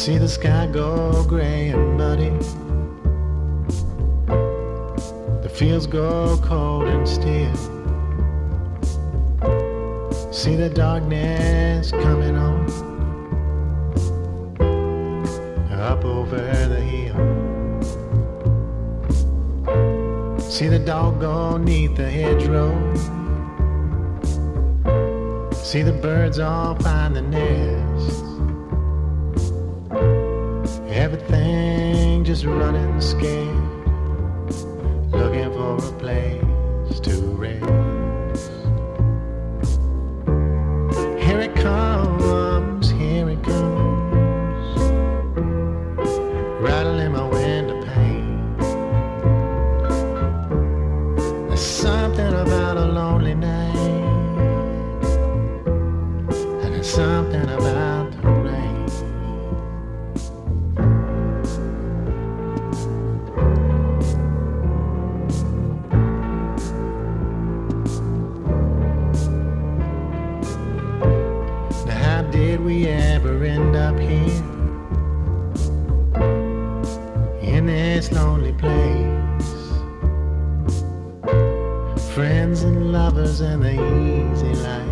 See the sky go gray and muddy. The fields go cold and still. See the darkness coming on up over the hill. See the dog go 'neath the hedgerow. See the birds all find the nests. Everything just running scared, looking for a place to rest. Here it comes, rattling my window pane. There's something about a lonely night, and there's something about the rain. Did we ever end up here in this lonely place? Friends and lovers and the easy life.